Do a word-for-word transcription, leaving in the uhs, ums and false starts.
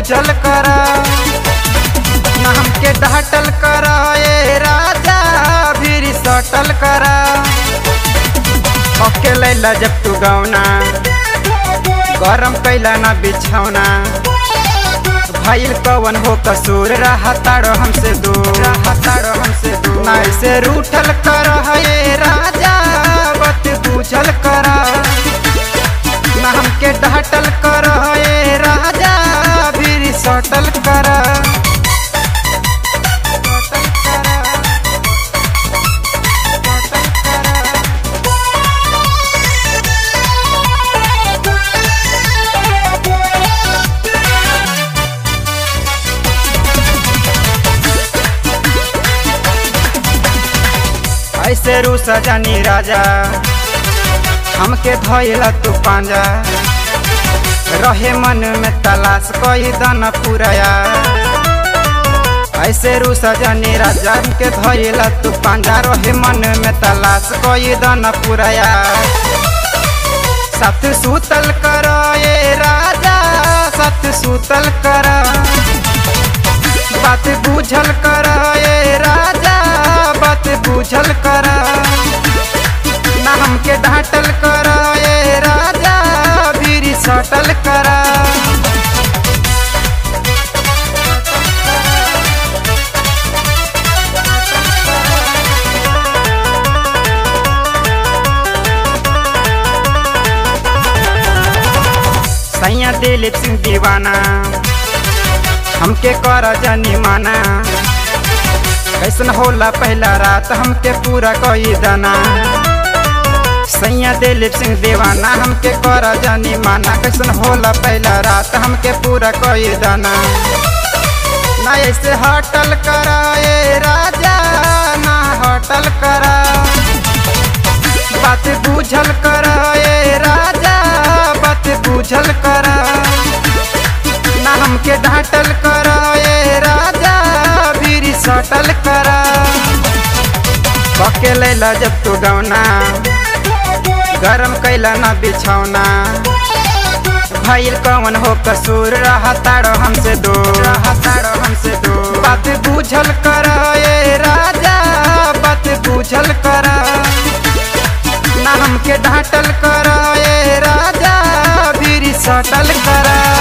पूछल करा ना हमके डांटल करा ए राजा फिर सटल करा ओके लैला जब तू गौना गरम कैला ना बिछौना भइल कवन हो कसूर रहा तारो हमसे दूर रहा तारो हमसे दूर ना ऐसे रूठल करा ए राजा बात पूछल करा ना हमके डांटल करा ए राजा फिर सटल करा ऐसे रू सजानी राजा हमके धइला तू पांजा रहे मन में तलाश कोई दाना पुराया ऐसे रू सजानी राजा हमके धइला तू पांजा रहे मन में तलाश कोई दाना पुराया साथ सुतल करो ये राजा साथ सुतल करा बात बुझल करा ये राजा बात बुझल करा ना हमके डांटल करा ये राजा फिर सटल करा सैया दिलीप सिंह दीवाना हमके कर जानी माना कैसन होला पहला रात हमके पूरा कोई दाना सैया दिलीप सिंह दीवाना हमके कर जानी माना कैसन होला पहला रात हमके पूरा कोई दाना ना ऐसे हटल करा ए राजा ना हटल करा बात बुझल करा ए राजा बात बुझल करा ना हमके डांटल करा ए राजा फिर सटल करा पके लैला जब तू गौना गरम कैला ना बिछौना भइल कवन हो कसूर रहा तारो हमसे दूर रहा तारो हमसे दूर बात बुझल करा ए राजा बात बुझल करा ना हमके डांटल करा ए राजा फिर सटल करा।